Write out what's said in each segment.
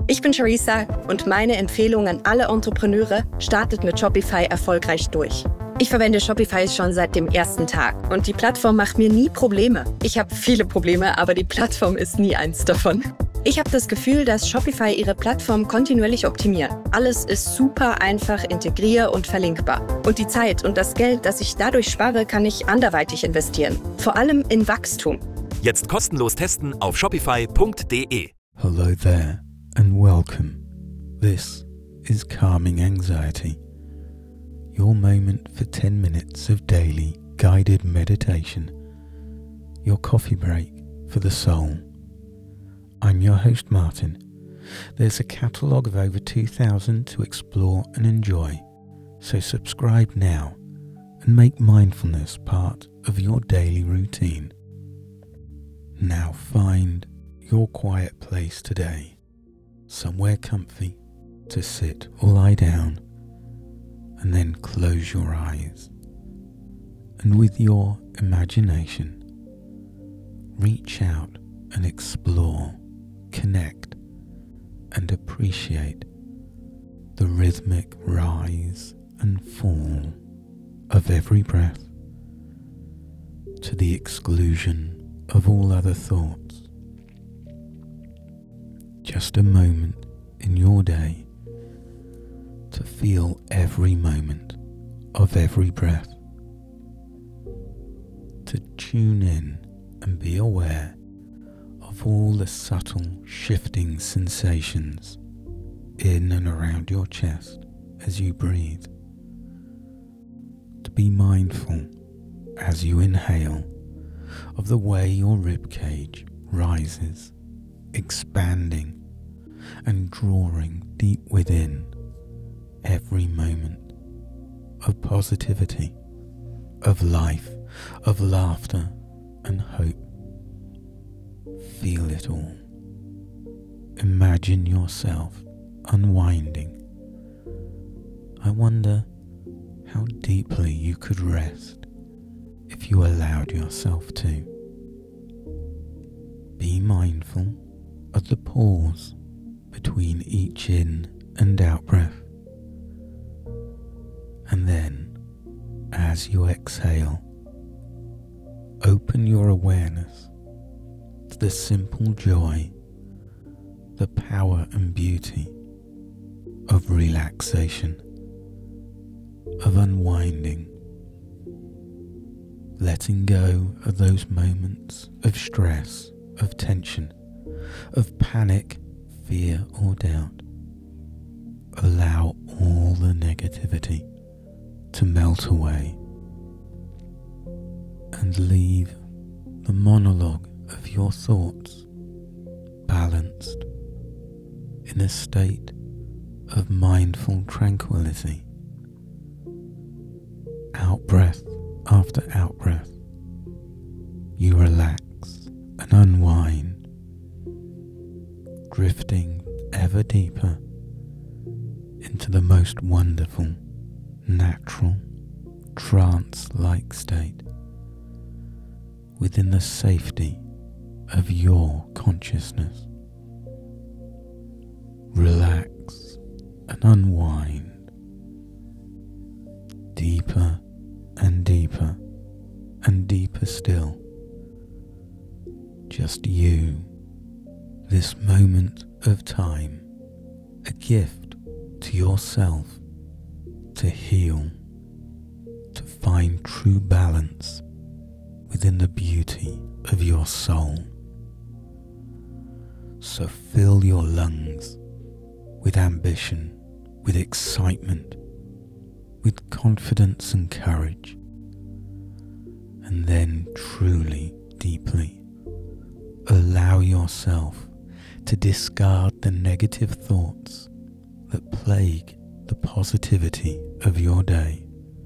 Ich bin Charissa und meine Empfehlung an alle Entrepreneure: startet mit Shopify erfolgreich durch. Ich verwende Shopify schon seit dem ersten Tag und die Plattform macht mir nie Probleme. Ich habe viele Probleme, aber die Plattform ist nie eins davon. Ich habe das Gefühl, dass Shopify ihre Plattform kontinuierlich optimiert. Alles ist super einfach integrier- und verlinkbar. Und die Zeit und das Geld, das ich dadurch spare, kann ich anderweitig investieren. Vor allem in Wachstum. Jetzt kostenlos testen auf shopify.de. Hello there and welcome. This is Calming Anxiety, your moment for 10 minutes of daily guided meditation, your coffee break for the soul. I'm your host Martin. There's a catalogue of over 2,000 to explore and enjoy, so subscribe now and make mindfulness part of your daily routine. Now find your quiet place today, somewhere comfy to sit or lie down, and then close your eyes. And with your imagination, reach out and explore, connect, and appreciate the rhythmic rise and fall of every breath, to the exclusion of all other thoughts. Just a moment in your day to feel every moment of every breath, to tune in and be aware of all the subtle shifting sensations in and around your chest as you breathe, to be mindful as you inhale of the way your rib cage rises, expanding and drawing deep within every moment of positivity, of life, of laughter and hope. Feel it all. Imagine yourself unwinding. I wonder how deeply you could rest if you allowed yourself to. Be mindful of the pause between each in and out breath. And then, as you exhale, open your awareness to the simple joy, the power and beauty of relaxation, of unwinding, letting go of those moments of stress, of tension, of panic, fear or doubt. Allow all the negativity to melt away and leave the monologue of your thoughts balanced in a state of mindful tranquility. Out breath after out breath, you relax and unwind, drifting ever deeper into the most wonderful, natural, trance-like state within the safety of your consciousness. Relax and unwind deeper and deeper and deeper still. Just you, this moment of time, a gift to yourself to heal, to find true balance within the beauty of your soul. So fill your lungs with ambition, with excitement, with confidence and courage, and then truly, deeply allow yourself to discard the negative thoughts that plague the positivity of your day.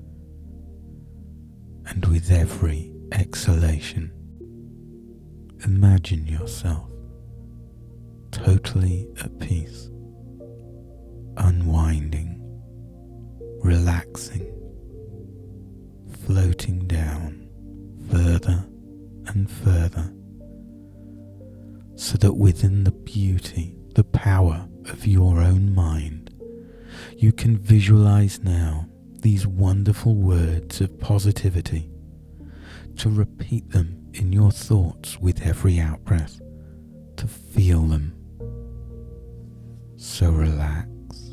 And with every exhalation, imagine yourself totally at peace, unwinding, relaxing, floating down further and further, so that within the beauty, the power of of your own mind, you can visualize now these wonderful words of positivity, to repeat them in your thoughts with every out-breath, to feel them. So relax,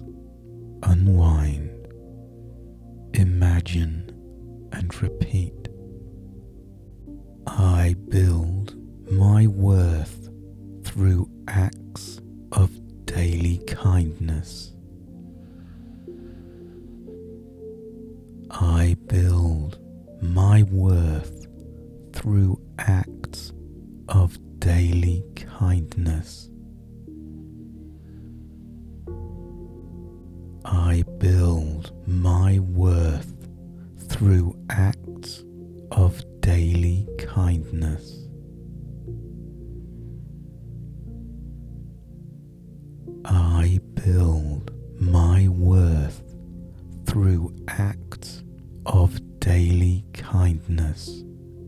unwind, imagine and repeat. I build my worth through acts of daily kindness. I build my worth through acts of daily kindness. I build my worth through acts of daily kindness. I build my worth through acts of daily kindness.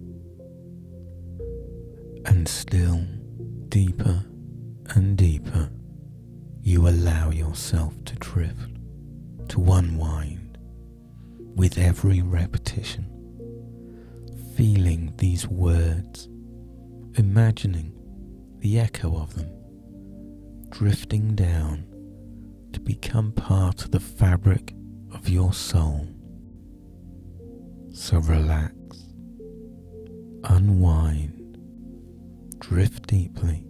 And still deeper and deeper, you allow yourself to drift, to unwind with every repetition, feeling these words, imagining the echo of them, drifting down to become part of the fabric of your soul. So relax, unwind, drift deeply,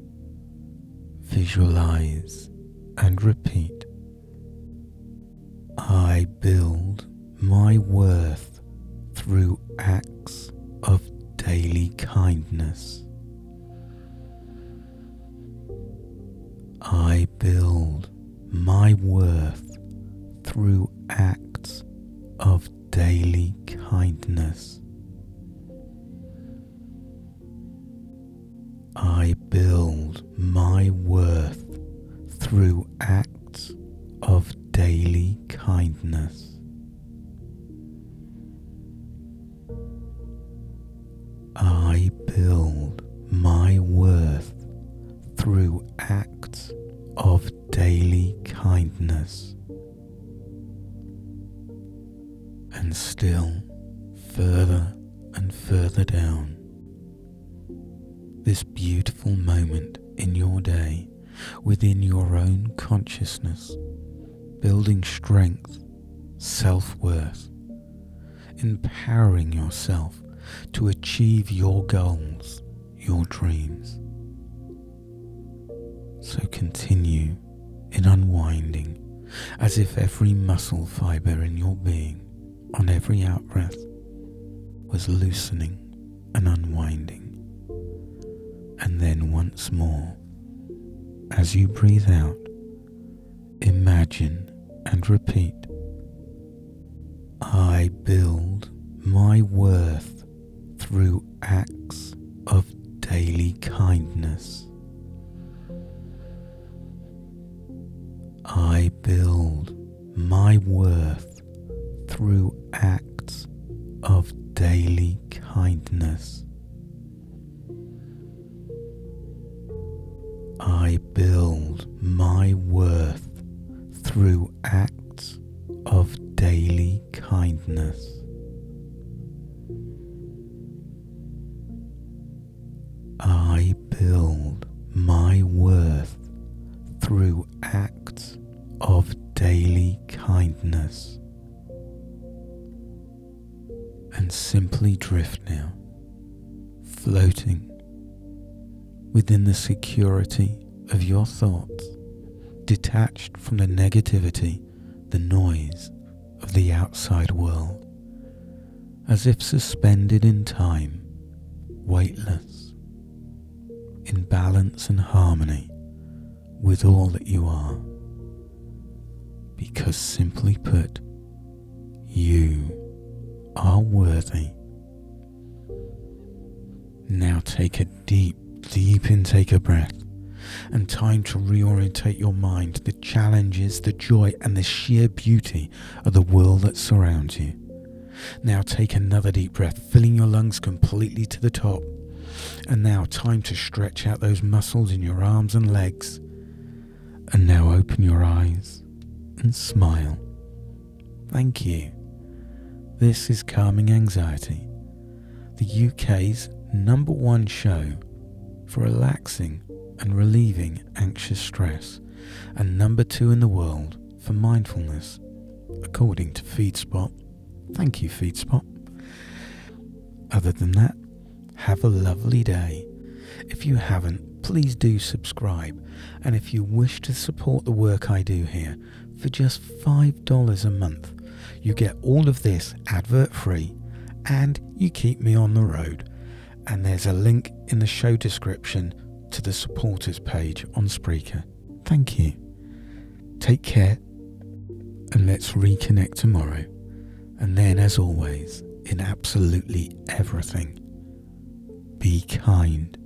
visualize and repeat. I build my worth through acts of daily kindness. I build my worth through acts of daily kindness. I build my worth through acts of daily kindness. I build my worth through acts of daily kindness. And still further and further down, this beautiful moment in your day within your own consciousness, building strength, self-worth, empowering yourself to achieve your goals, your dreams. So continue in unwinding as if every muscle fibre in your being on every out-breath was loosening and unwinding. And then once more, as you breathe out, imagine and repeat. I build my worth through acts of daily kindness. I build my worth through acts of daily kindness. I build my worth through acts of daily kindness. I build my worth through acts of daily kindness. And simply drift now, floating within the security of your thoughts, detached from the negativity, the noise of the outside world, as if suspended in time, weightless, in balance and harmony with all that you are. Because simply put, you are worthy. Now take a deep intake of breath, and time to reorientate your mind to the challenges, the joy and the sheer beauty of the world that surrounds you. Now take another deep breath, filling your lungs completely to the top. And now time to stretch out those muscles in your arms and legs. And now open your eyes and smile. Thank you. This is Calming Anxiety, the UK's #1 show for relaxing and relieving anxious stress, and #2 in the world for mindfulness, according to FeedSpot. Thank you, FeedSpot. Other than that, have a lovely day. If you haven't, please do subscribe, and if you wish to support the work I do here for just $5 a month, you get all of this advert-free and you keep me on the road. And there's a link in the show description to the supporters page on Spreaker. Thank you. Take care, and let's reconnect tomorrow. And then, as always, in absolutely everything, be kind.